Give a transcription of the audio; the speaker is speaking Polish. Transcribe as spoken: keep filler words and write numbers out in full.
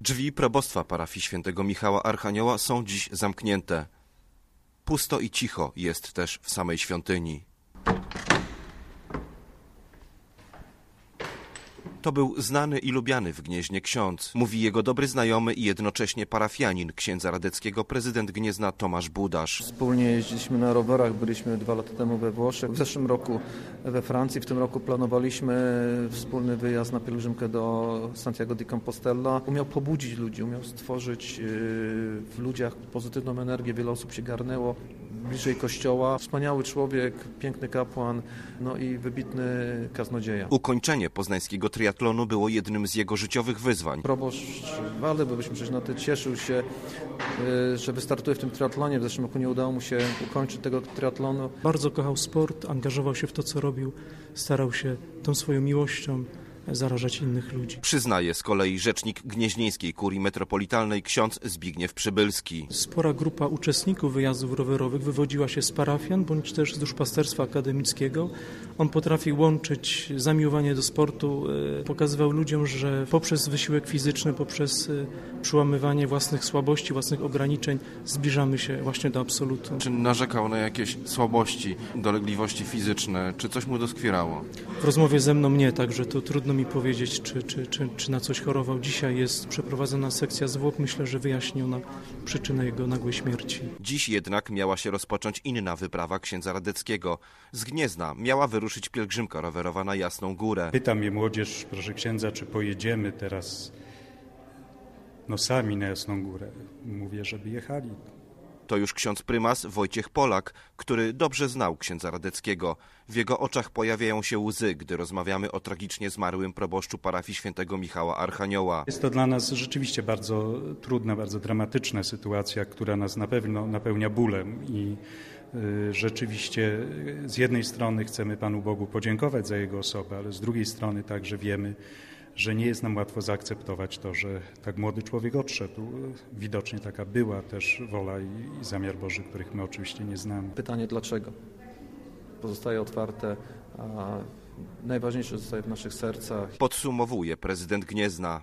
Drzwi probostwa parafii świętego Michała Archanioła są dziś zamknięte. Pusto i cicho jest też w samej świątyni. To był znany i lubiany w Gnieźnie ksiądz, mówi jego dobry znajomy i jednocześnie parafianin księdza radeckiego, prezydent Gniezna Tomasz Budasz. Wspólnie jeździliśmy na rowerach, byliśmy dwa lata temu we Włoszech, w zeszłym roku we Francji, w tym roku planowaliśmy wspólny wyjazd na pielgrzymkę do Santiago de Compostela. Umiał pobudzić ludzi, umiał stworzyć w ludziach pozytywną energię, wiele osób się garnęło bliżej kościoła. Wspaniały człowiek, piękny kapłan, no i wybitny kaznodzieja. Ukończenie poznańskiego triatlonu było jednym z jego życiowych wyzwań. Proboszcz Waldy, bo byśmy przecież na to cieszył się, że wystartuje w tym triatlonie. W zeszłym roku nie udało mu się ukończyć tego triatlonu. Bardzo kochał sport, angażował się w to, co robił, starał się tą swoją miłością zarażać innych ludzi. Przyznaje z kolei rzecznik gnieźnieńskiej kurii metropolitalnej ksiądz Zbigniew Przybylski. Spora grupa uczestników wyjazdów rowerowych wywodziła się z parafian, bądź też z duszpasterstwa akademickiego. On potrafił łączyć zamiłowanie do sportu, pokazywał ludziom, że poprzez wysiłek fizyczny, poprzez przełamywanie własnych słabości, własnych ograniczeń zbliżamy się właśnie do absolutu. Czy narzekał na jakieś słabości, dolegliwości fizyczne? Czy coś mu doskwierało? W rozmowie ze mną nie, także to trudno mi powiedzieć, czy, czy, czy, czy na coś chorował. Dzisiaj jest przeprowadzona sekcja zwłok. Myślę, że wyjaśni ona przyczynę jego nagłej śmierci. Dziś jednak miała się rozpocząć inna wyprawa księdza Radeckiego. Z Gniezna miała wyruszyć pielgrzymka rowerowa na Jasną Górę. Pyta mnie młodzież, proszę księdza, czy pojedziemy teraz no sami na Jasną Górę. Mówię, żeby jechali. To już ksiądz prymas Wojciech Polak, który dobrze znał księdza Radeckiego. W jego oczach pojawiają się łzy, gdy rozmawiamy o tragicznie zmarłym proboszczu parafii świętego Michała Archanioła. Jest to dla nas rzeczywiście bardzo trudna, bardzo dramatyczna sytuacja, która nas na pewno napełnia bólem i y, rzeczywiście z jednej strony chcemy Panu Bogu podziękować za jego osobę, ale z drugiej strony także wiemy, że nie jest nam łatwo zaakceptować to, że tak młody człowiek odszedł. Widocznie taka była też wola i, i zamiar Boży, których my oczywiście nie znamy. Pytanie dlaczego pozostaje otwarte, a najważniejsze zostaje w naszych sercach. Podsumowuje prezydent Gniezna.